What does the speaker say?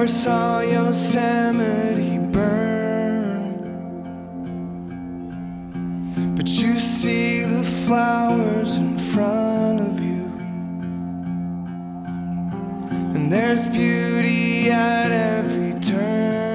never saw Yosemite burn, but you see the flowers in front of you, and there's beauty at